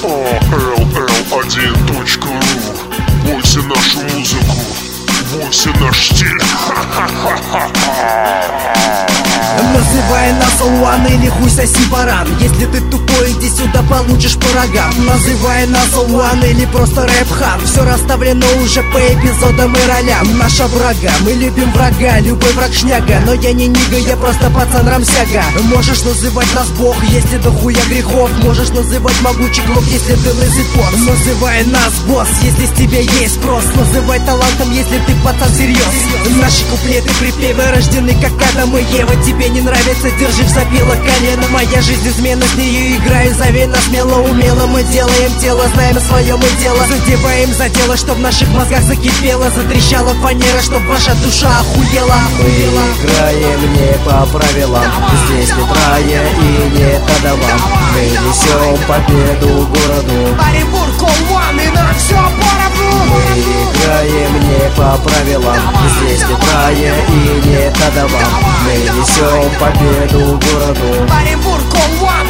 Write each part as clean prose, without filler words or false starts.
ALL1.ru. Бойся нашу музыку, бойся наш стиль. Называй нас All-One или хуй соси баран. Если ты тупой, иди сюда, получишь по рогам. Называй нас All-One или просто рэп-хан. Все расставлено уже по эпизодам и ролям. Наша врага, мы любим врага, любой враг шняга. Но я не нига, я просто пацан рамсяга. Можешь называть нас бог, если до хуя грехов. Можешь называть могучий клуб, если ты лысый порс. Называй нас босс, если с тебя есть спрос. Называй талантом, если ты пацан серьез. Наши куплеты, припевы рождены как Адам и Ева. Тебе не нравится, держи в запило колено. Моя жизнь измена, с нею играю заведомо, смело, умело. Мы делаем тело, знаем свое мы дело. Задеваем за дело, чтоб в наших мозгах закипело. Затрещала фанера, чтоб ваша душа охуела. Мы играем не по правилам, здесь не трая и не тадаван. Мы несем победу городу. Оренбург, All-One, и нам все поровну. Мы играем не по правилам, здесь не трая и не тадаван. Мы несем победу городу. Оренбург, All-One.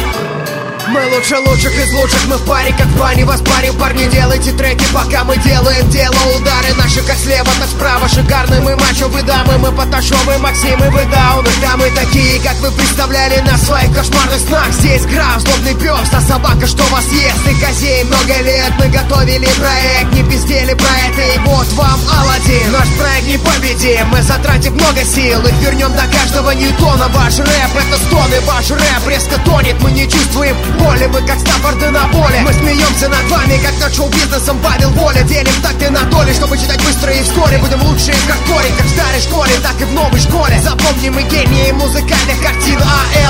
Мы лучше лучших из лучших, мы в паре, как в бане вас парим. Парни, делайте треки, пока мы делаем дело. Удары наши как слева, так справа. Шикарные мы мачо, вы дамы, мы Поташов и Максим, и вы дауны. Да, мы такие, как вы представляли на своих кошмарных снах. Здесь граф, злобный пес, та собака, что вас ест. И козей много лет мы готовили проект, не пиздели про это, и вот вам Аладдин. Наш проект непобедим, мы затратим много сил, их вернем до каждого ньютона. Ваш рэп это стоны, ваш рэп резко тонет, мы не чувствуем боли, мы как Стаффорды на поле. Мы смеемся над вами, как над шоу-бизнесом Павел Воля. Делим такты на доли, чтобы читать быстро и вскоре будем лучшие в хардкоре, как в старой школе, так и в новой школе. Запомни, мы гении музыкальных картин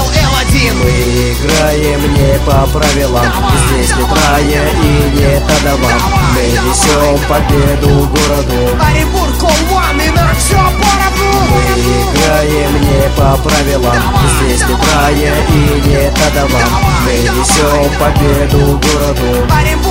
ALL1. Мы играем не по правилам, здесь не трая и не тадаван. Мы несем победу городу. Оренбург, All-One, и нам все поровну. Мы играем не по правилам, здесь не трая и не тадаван. Мы несем победу городу. Оренбург,